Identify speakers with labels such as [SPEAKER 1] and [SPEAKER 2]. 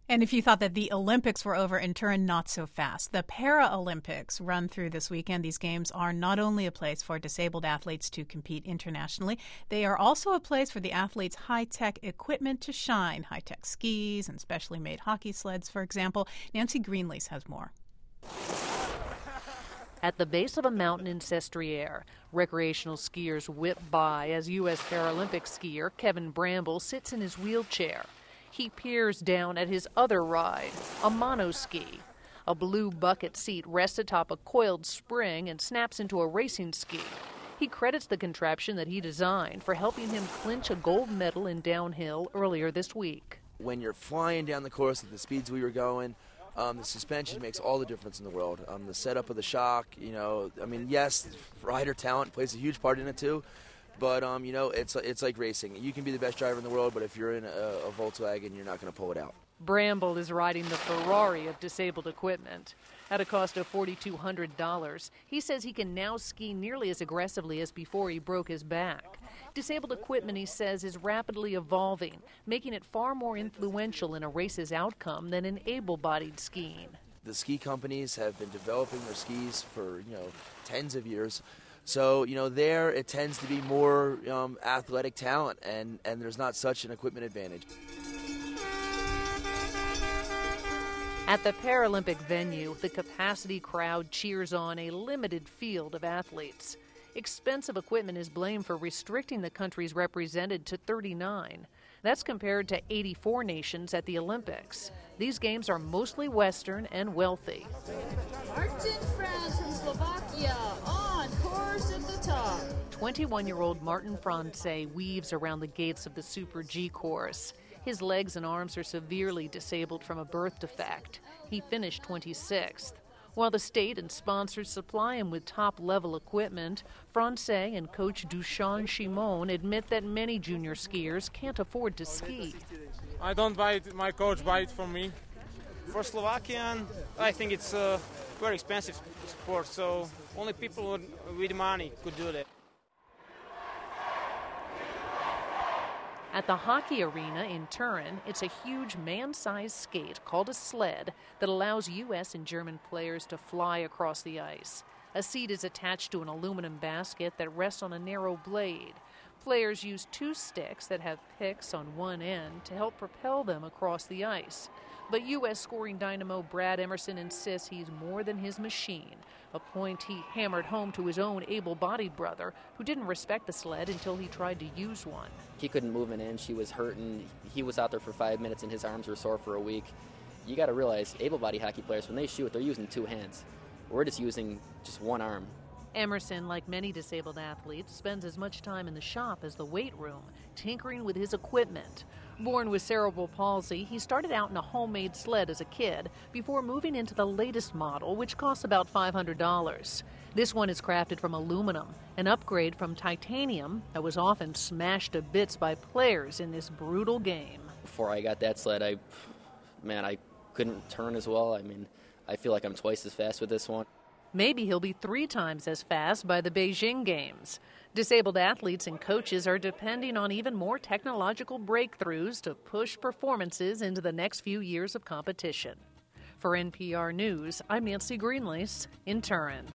[SPEAKER 1] And if you thought that the Olympics were over in Turin, not so fast. The Paralympics run through this weekend. These games are not only a place for disabled athletes to compete internationally, they are also a place for the athletes' high-tech equipment to shine. High-tech skis and specially made hockey sleds, for example. Nancy Greenlease has more.
[SPEAKER 2] At the base of a mountain in Sestriere, recreational skiers whip by as U.S. Paralympic skier Kevin Bramble sits in his wheelchair. He peers down at his other ride, a monoski. A blue bucket seat rests atop a coiled spring and snaps into a racing ski. He credits the contraption that he designed for helping him clinch a gold medal in downhill earlier this week.
[SPEAKER 3] When you're flying down the course at the speeds we were going, the suspension makes all the difference in the world. The setup of the shock, yes, rider talent plays a huge part in it too. But, it's like racing. You can be the best driver in the world, but if you're in a Volkswagen, you're not going to pull it out.
[SPEAKER 2] Bramble is riding the Ferrari of disabled equipment. At a cost of $4,200, he says he can now ski nearly as aggressively as before he broke his back. Disabled equipment, he says, is rapidly evolving, making it far more influential in a race's outcome than in able-bodied skiing.
[SPEAKER 3] The ski companies have been developing their skis for, tens of years. So, there it tends to be more athletic talent, and there's not such an equipment advantage.
[SPEAKER 2] At the Paralympic venue, the capacity crowd cheers on a limited field of athletes. Expensive equipment is blamed for restricting the countries represented to 39. That's compared to 84 nations at the Olympics. These games are mostly Western and wealthy.
[SPEAKER 4] Martin France from Slovakia on course at the top.
[SPEAKER 2] 21-year-old Martin France weaves around the gates of the Super G course. His legs and arms are severely disabled from a birth defect. He finished 26th. While the state and sponsors supply him with top-level equipment, Francais and coach Duchan Chimon admit that many junior skiers can't afford to ski.
[SPEAKER 5] I don't buy it, my coach buys it for me. For Slovakian, I think it's a very expensive sport, so only people with money could do that.
[SPEAKER 2] At the hockey arena in Turin, it's a huge man-sized skate called a sled that allows U.S. and German players to fly across the ice. A seat is attached to an aluminum basket that rests on a narrow blade. Players use two sticks that have picks on one end to help propel them across the ice. But U.S. scoring dynamo Brad Emerson insists he's more than his machine, a point he hammered home to his own able-bodied brother, who didn't respect the sled until he tried to use one.
[SPEAKER 6] He couldn't move an inch. He was hurting. He was out there for 5 minutes, and his arms were sore for a week. You got to realize, able-bodied hockey players, when they shoot, they're using two hands. We're just using just one arm.
[SPEAKER 2] Emerson, like many disabled athletes, spends as much time in the shop as the weight room, tinkering with his equipment. Born with cerebral palsy, he started out in a homemade sled as a kid before moving into the latest model, which costs about $500. This one is crafted from aluminum, an upgrade from titanium that was often smashed to bits by players in this brutal game.
[SPEAKER 6] Before I got that sled, I couldn't turn as well. I feel like I'm twice as fast with this one.
[SPEAKER 2] Maybe he'll be 3 times as fast by the Beijing Games. Disabled athletes and coaches are depending on even more technological breakthroughs to push performances into the next few years of competition. For NPR News, I'm Nancy Greenlease in Turin.